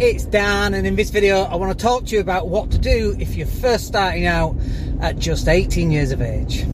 it's Dan, and in this video I want to talk to you about what to do if you're first starting out at just 18 years of age.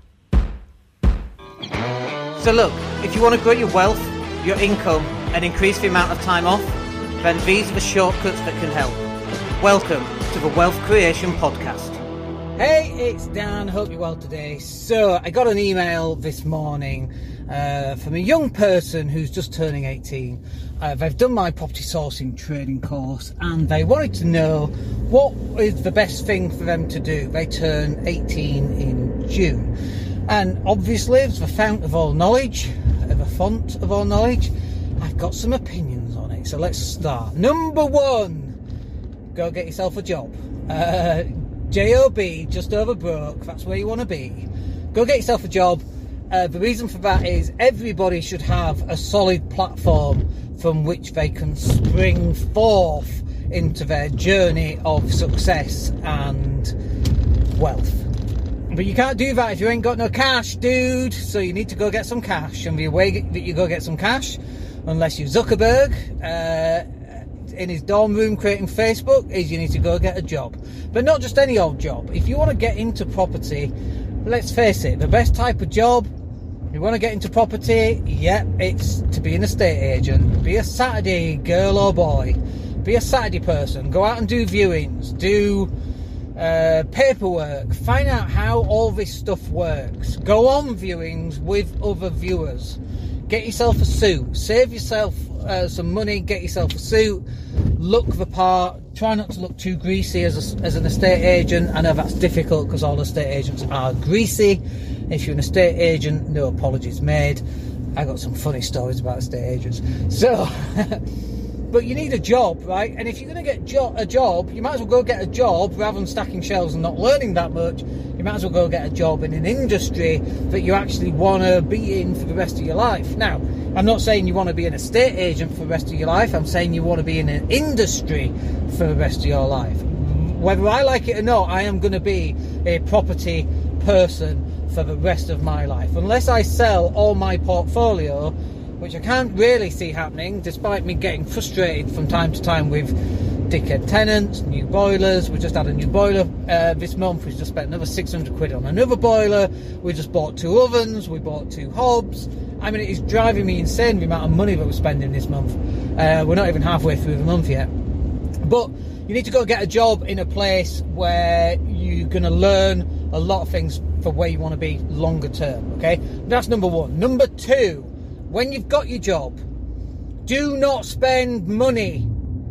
So look, if you want to grow your wealth, your income and increase the amount of time off, then these are the shortcuts that can help. Welcome to the Wealth Creation Podcast. Hey, it's Dan, hope you're well today. So I got an email this morning from a young person who's just turning 18. They've done my property sourcing training course and they wanted to know what is the best thing for them to do. They turn 18 in June. And obviously, as the fount of all knowledge, the font of all knowledge, I've got some opinions on it. So let's start. Number one, go get yourself a job. JOB, just over broke, that's where you want to be. Go get yourself a job. The reason for that is everybody should have a solid platform from which they can spring forth into their journey of success and wealth. But you can't do that if you ain't got no cash, dude. So you need to go get some cash. And the way that you go get some cash, unless you're Zuckerberg in his dorm room creating Facebook, is you need to go get a job. But not just any old job. If you want to get into property, let's face it, the best type of job, you want to get into property, yeah, it's to be an estate agent. Be a Saturday girl or boy. Be a Saturday person. Go out and do viewings. Do paperwork. Find out how all this stuff works. Go on viewings with other viewers. Get yourself a suit. Save yourself some money. Get yourself a suit. Look the part. Try not to look too greasy as an estate agent. I know that's difficult because all estate agents are greasy. If you're an estate agent, no apologies made. I got some funny stories about estate agents. So, but you need a job, right? And if you're going to get a job, you might as well go get a job rather than stacking shelves and not learning that much. You might as well go get a job in an industry that you actually want to be in for the rest of your life. Now, I'm not saying you want to be an estate agent for the rest of your life. I'm saying you want to be in an industry for the rest of your life. Whether I like it or not, I am going to be a property person for the rest of my life. Unless I sell all my portfolio, which I can't really see happening, despite me getting frustrated from time to time with dickhead tenants, new boilers. We just had a new boiler this month. We just spent another 600 quid on another boiler. We just bought 2 ovens. We bought 2 hobs. I mean, it is driving me insane the amount of money that we're spending this month. We're not even halfway through the month yet. But you need to go get a job in a place where you're going to learn a lot of things for where you want to be longer term, okay? That's number one. Number two, when you've got your job, do not spend money.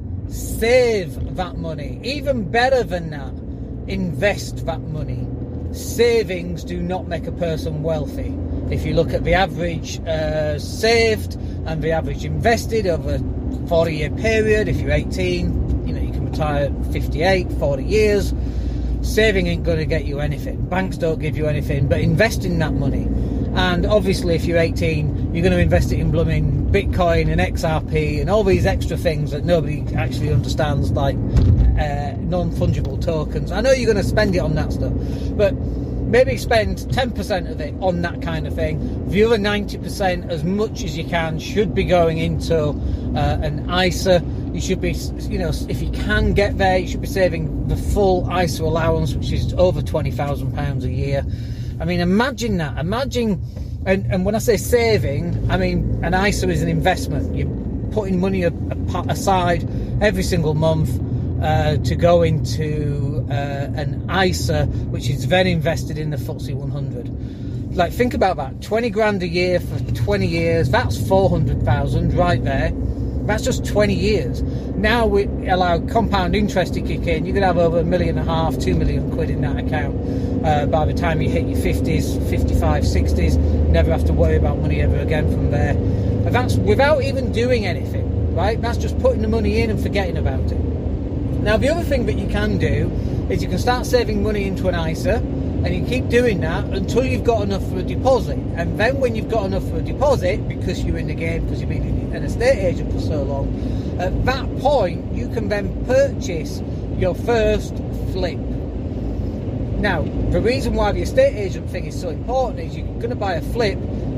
Save that money. Even better than that, invest that money. Savings do not make a person wealthy. If you look at the average saved and the average invested over a 40-year period, if you're 18, you know, you can retire at 58, 40 years. Saving ain't going to get you anything. Banks don't give you anything, but investing that money. And obviously, if you're 18, you're going to invest it in blooming Bitcoin and XRP and all these extra things that nobody actually understands, like non-fungible tokens. I know you're going to spend it on that stuff, but maybe spend 10% of it on that kind of thing. The other 90%, as much as you can, should be going into an ISA. You should be, you know, if you can get there, you should be saving the full ISA allowance, which is over £20,000 a year. I mean, imagine that. Imagine, and when I say saving, I mean an ISA is an investment. You're putting money aside every single month to go into an ISA, which is then invested in the FTSE 100. Like, think about that. 20 grand a year for 20 years. That's 400,000 right there. That's just 20 years. Now we allow compound interest to kick in. You could have over £1.5 million, 2 million quid in that account by the time you hit your 50s, 55, 60s. You never have to worry about money ever again from there. And that's without even doing anything, right? That's just putting the money in and forgetting about it. Now, the other thing that you can do is you can start saving money into an ISA, and you keep doing that until you've got enough for a deposit. And then when you've got enough for a deposit, because you're in the game, because you've been an estate agent for so long, at that point you can then purchase your first flip. Now, the reason why the estate agent thing is so important is you're going to buy a flip,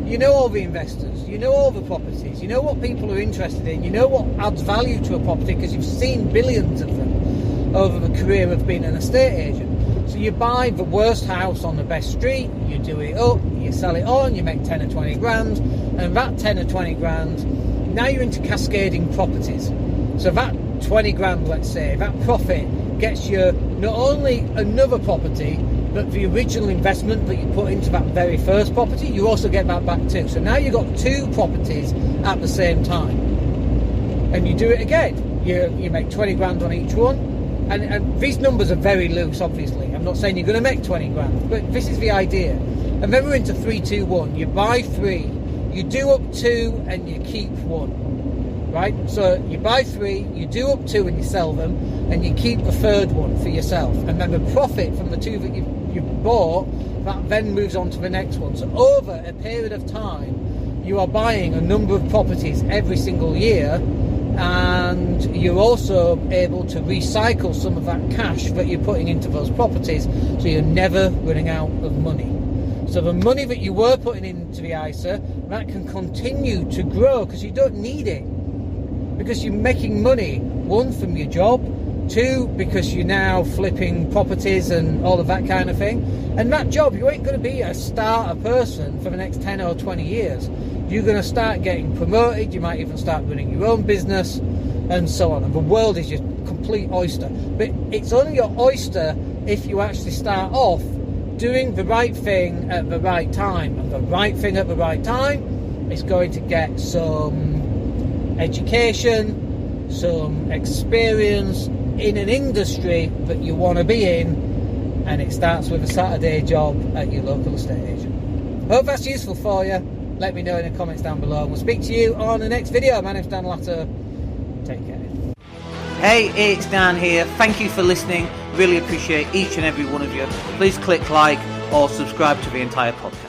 You know all the investors, you know all the properties, you know what people are interested in, you know what adds value to a property because you've seen billions of them over the career of being an estate agent. So you buy the worst house on the best street, you do it up, you sell it on, you make 10 or 20 grand, and that 10 or 20 grand, now you're into cascading properties. So that 20 grand, let's say, that profit gets you not only another property, but the original investment that you put into that very first property, you also get that back too. So now you've got two properties at the same time. And you do it again. You make 20 grand on each one. And these numbers are very loose, obviously. I'm not saying you're going to make 20 grand, but this is the idea. And then we're into 3, 2, 1. You buy 3, you do up 2, and you keep 1. Right? So you buy 3, you do up 2 and you sell them, and you keep the third one for yourself. And then the profit from the 2 that you've bought, that then moves on to the next one. So over a period of time, you are buying a number of properties every single year, and you're also able to recycle some of that cash that you're putting into those properties, so you're never running out of money. So the money that you were putting into the ISA, that can continue to grow because you don't need it. Because you're making money, 1, from your job, 2, because you're now flipping properties and all of that kind of thing. And that job, you ain't going to be a starter person for the next 10 or 20 years. You're going to start getting promoted, you might even start running your own business, and so on. And the world is your complete oyster. But it's only your oyster if you actually start off doing the right thing at the right time. And the right thing at the right time is going to get some education, some experience in an industry that you want to be in, and it starts with a Saturday job at your local estate agent. Hope that's useful for you. Let me know in the comments down below. We'll speak to you on the next video. My name's Dan Latto. Take care. Hey, it's Dan here. Thank you for listening. Really appreciate each and every one of you. Please click like or subscribe to the entire podcast.